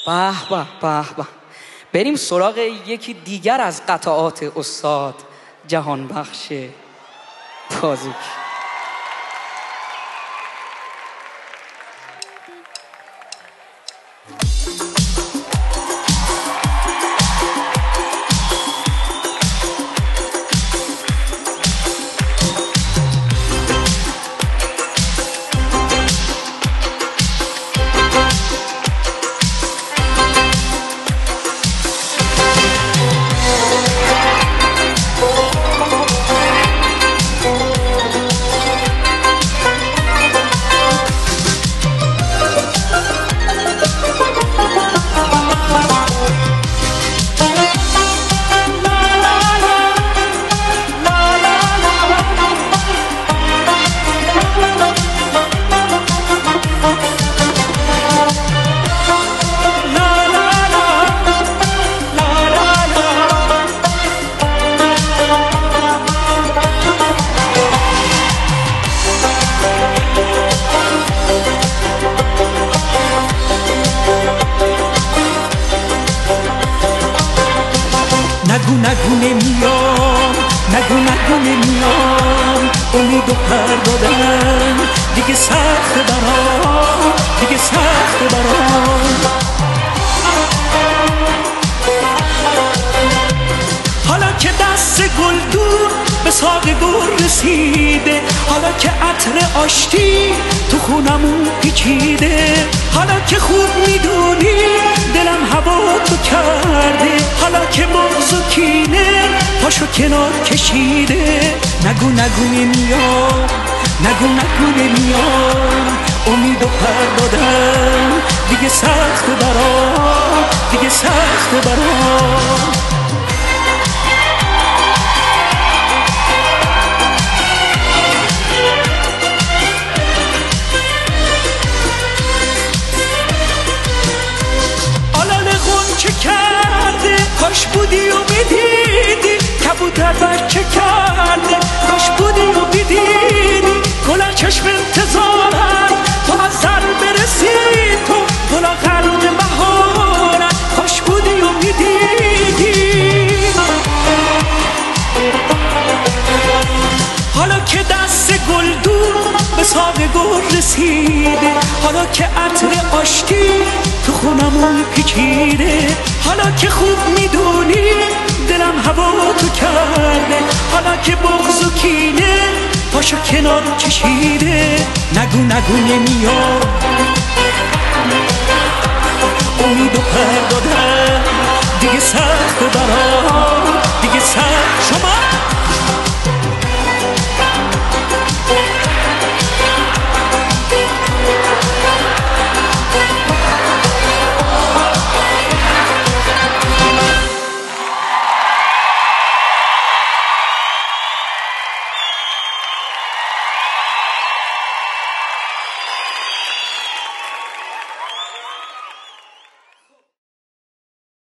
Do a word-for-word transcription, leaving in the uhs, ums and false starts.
به به به به. بریم سراغ یکی دیگر از قطعات استاد جهان بخش تازوک. نگو نگو نمیام، نگو نگو نمیام، امید و پر دادن دیگه سخت برام، دیگه سخت برام. حالا که دست گل دور به ساق گل رسیده، حالا که عطر آشتی تو خونمون پیچیده، حالا که خوب میدونی دلم هوا تو کرده، حالا که بغض و کینه پاشو کنار کشیده. نگو نگو نمیام، نگو نگو نمیام، امید و پر دادن دیگه سخت برام، دیگه سخت برام. چه کرده کاش بودی و میدیدی، کبوتر بچه کرده کاش بودی و میدیدی، گل چشم انتظارم تو از سر برسی، تو گل خلق بهارم کاش بودی و میدیدی. حالا که دست گل دور به ساق گل رسیده، حالا که عطر آشتی تو خونمون پیچیده، حالا که خوب میدونی دلم هوا تو کرده، حالا که بغض و کینه پاشو کنار کشیده. نگو نگو نمیام، امید و پر دادن